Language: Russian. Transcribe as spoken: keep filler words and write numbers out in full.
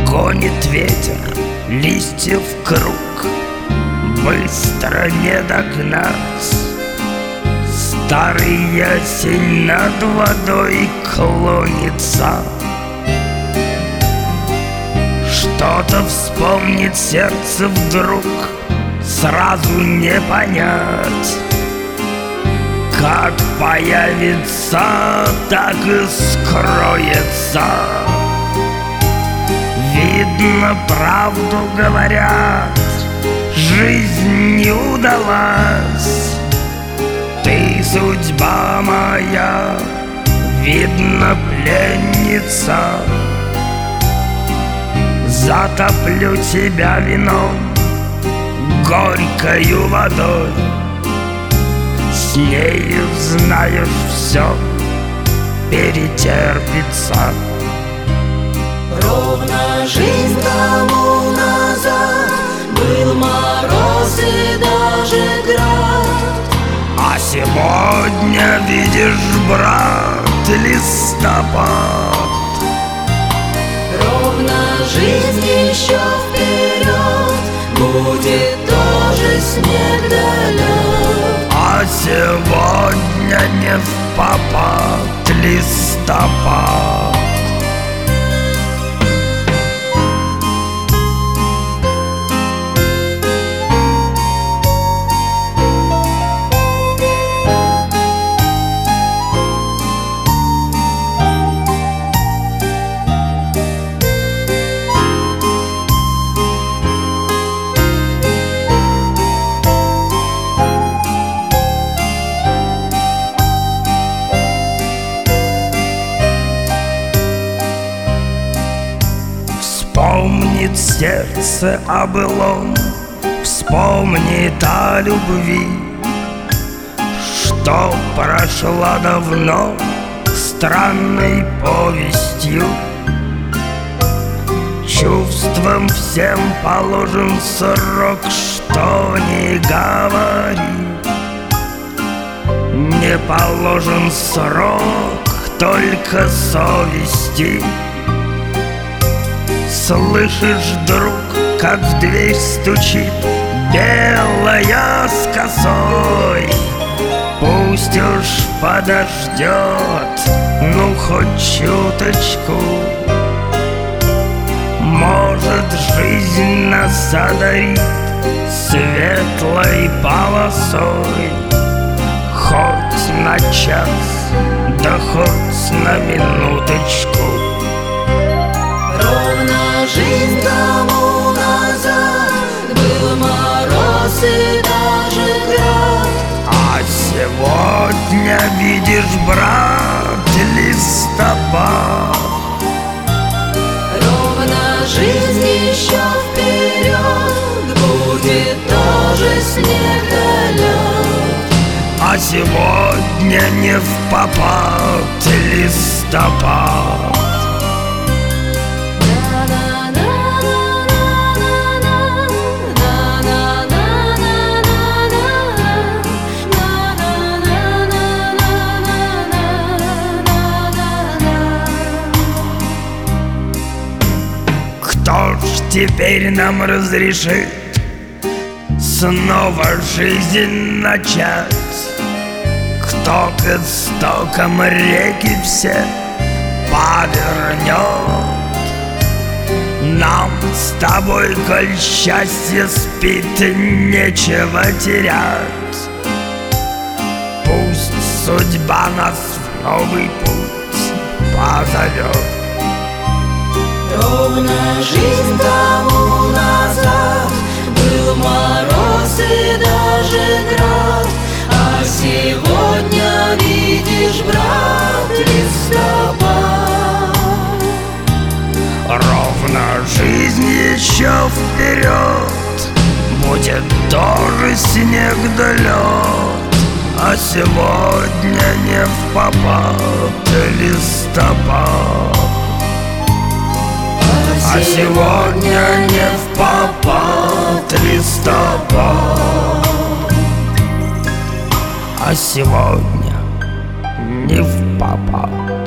Гонит ветер листья в круг, быстро не догнать. Старый ясень над водой клонится. Что-то вспомнит сердце вдруг, сразу не понять. Как появится, так и скроется. Видно, правду говорят, жизнь не удалась. Ты судьба моя, видно, пленница. Затоплю тебя вином, горькою водой. С нею, знаешь, все перетерпится. Ровно жизнь тому назад был мороз и даже град. А сегодня, видишь, брат, листопад. Ровно жизнь еще вперед, будет тоже снег да лед. А сегодня не впопад листопад. Вспомнит сердце о былом, вспомнит о любви, что прошла давно странной повестью. Чувствам всем положен срок, что не говори. Не положен срок только совести. Слышишь, друг, как в дверь стучит белая с косой? Пусть уж подождет, ну хоть чуточку. Может, жизнь нас одарит светлой полосой. Хоть на час, да хоть на минуточку. Ровно жизнь тому назад был мороз и даже град. А сегодня, видишь, брат, листопад. Ровно жизнь еще вперед, будет тоже снег да лед. А сегодня не впопад листопад. Кто ж теперь нам разрешит снова жизнь начать? Кто к истокам реки все повернет? Нам с тобой, коль счастье спит, нечего терять. Пусть судьба нас в новый путь позовет. Ровно жизнь тому назад был мороз и даже град. А сегодня, видишь, брат, листопад. Ровно жизнь еще вперед, будет тоже снег да лед. А сегодня не впопад листопад. А сегодня не впопад листопад. А сегодня не впопад.